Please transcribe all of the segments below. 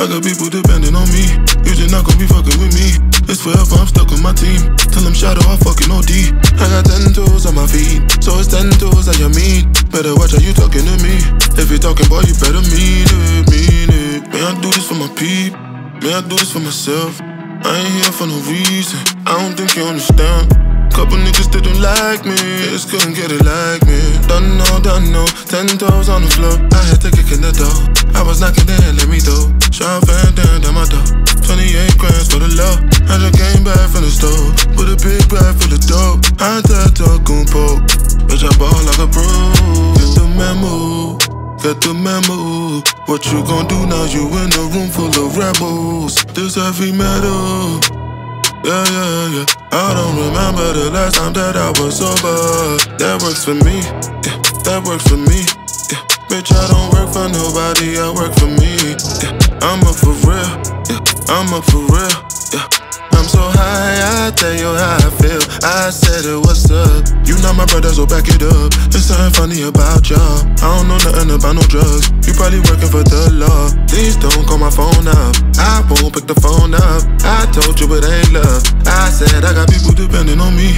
I got people depending on me. You just not gon' be fucking with me. It's forever, I'm stuck with my team. Tell them shadow, I fucking OD. I got 10 toes on my feet, so it's 10 toes that you mean. Better watch how you talking to me. If you talking, boy, you better mean it, mean it. May I do this for my peep? May I do this for myself? I ain't here for no reason. I don't think you understand. Couple niggas didn't like me, just couldn't get it like me. Done know, 10 toes on the floor. I had to kick in the door. I was knocking there, let me through. Sean Van down my door. 28 grand for the love. I just came back from the store. Put a big bag full of dope. I had to talk on poke. Bitch, I ball like a pro. Get the memo, get the memo. What you gon' do now? You in a room full of rebels. This heavy metal. Yeah. I don't remember the last time that I was sober. That works for me, yeah, that works for me, yeah. Bitch, I don't work for nobody, I work for me, yeah. I'm up for real, yeah, I'm up for real, yeah. I'm so high, I tell you how I feel. I said it, what's up? You not my brother, so back it up. There's something funny about y'all. I don't know nothing about no drugs. You probably working for the law. Please don't call my phone up. I won't pick the phone up. I told you it ain't love. I said I got people depending on me.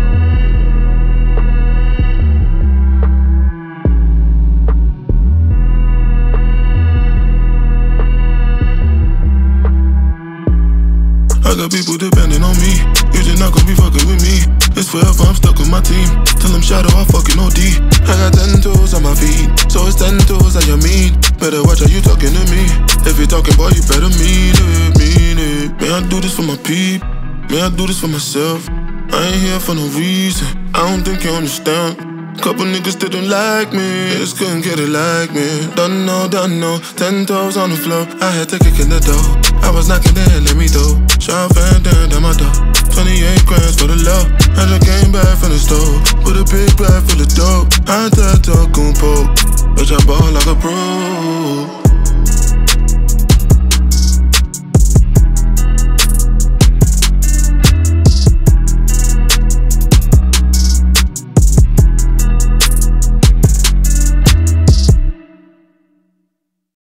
I got people depending on me. You just not gon' be fucking with me. It's forever, I'm stuck with my team. Tell them shadow, I fucking OD. I got 10 toes on my feet, so it's 10 toes that you mean. Better watch how you talking to me. If you talking, boy, you better mean it, mean it. May I do this for my peep? May I do this for myself? I ain't here for no reason. I don't think you understand. Couple niggas didn't like me, just couldn't get it like me. Done know, 10 toes on the floor. I had to kick in the door. I was knocking there, let me through. Sean Van down my door. 28 grand for the love. I just came back from the store. Put a big bag full of dope. I had to talk on poke. Bitch, I ball like a pro.